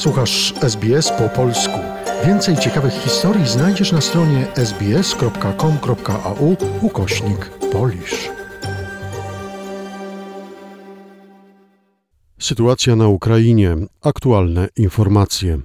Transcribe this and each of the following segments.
Słuchasz SBS po polsku. Więcej ciekawych historii znajdziesz na stronie sbs.com.au/Polish. Sytuacja na Ukrainie. Aktualne informacje.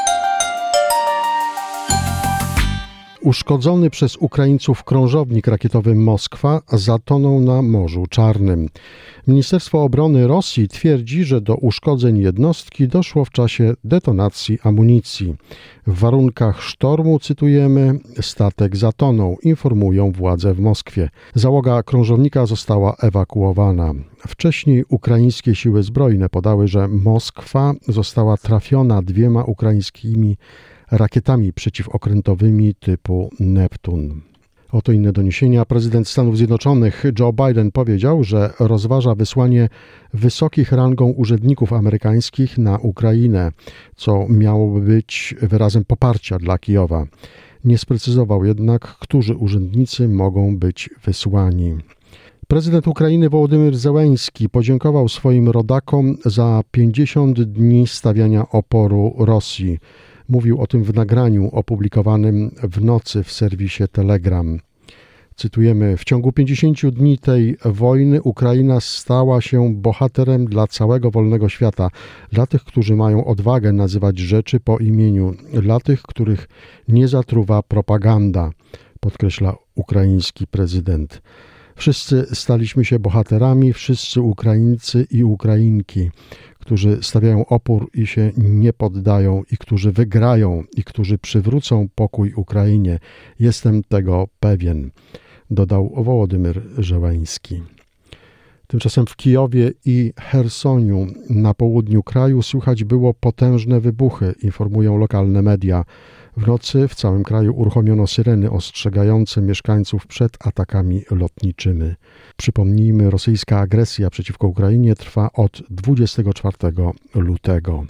Uszkodzony przez Ukraińców krążownik rakietowy Moskwa zatonął na Morzu Czarnym. Ministerstwo Obrony Rosji twierdzi, że do uszkodzeń jednostki doszło w czasie detonacji amunicji. W warunkach sztormu, cytujemy, statek zatonął, informują władze w Moskwie. Załoga krążownika została ewakuowana. Wcześniej ukraińskie siły zbrojne podały, że Moskwa została trafiona 2 ukraińskimi rakietami przeciwokrętowymi typu Neptun. Oto inne doniesienia. Prezydent Stanów Zjednoczonych Joe Biden powiedział, że rozważa wysłanie wysokich rangą urzędników amerykańskich na Ukrainę, co miałoby być wyrazem poparcia dla Kijowa. Nie sprecyzował jednak, którzy urzędnicy mogą być wysłani. Prezydent Ukrainy Wołodymyr Zełenski podziękował swoim rodakom za 50 dni stawiania oporu Rosji. Mówił o tym w nagraniu opublikowanym w nocy w serwisie Telegram. Cytujemy: w ciągu 50 dni tej wojny Ukraina stała się bohaterem dla całego wolnego świata, dla tych, którzy mają odwagę nazywać rzeczy po imieniu, dla tych, których nie zatruwa propaganda, podkreśla ukraiński prezydent. Wszyscy staliśmy się bohaterami, wszyscy Ukraińcy i Ukrainki, którzy stawiają opór i się nie poddają, i którzy wygrają, i którzy przywrócą pokój Ukrainie. Jestem tego pewien, dodał Wołodymyr Zełenski. Tymczasem w Kijowie i Chersoniu na południu kraju słychać było potężne wybuchy, informują lokalne media. W nocy w całym kraju uruchomiono syreny ostrzegające mieszkańców przed atakami lotniczymi. Przypomnijmy, rosyjska agresja przeciwko Ukrainie trwa od 24 lutego.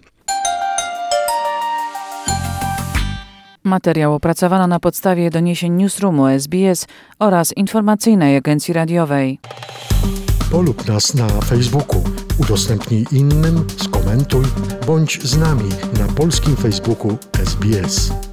Materiał opracowano na podstawie doniesień Newsroomu SBS oraz informacyjnej agencji radiowej. Polub nas na Facebooku, udostępnij innym, skomentuj, bądź z nami na polskim Facebooku SBS.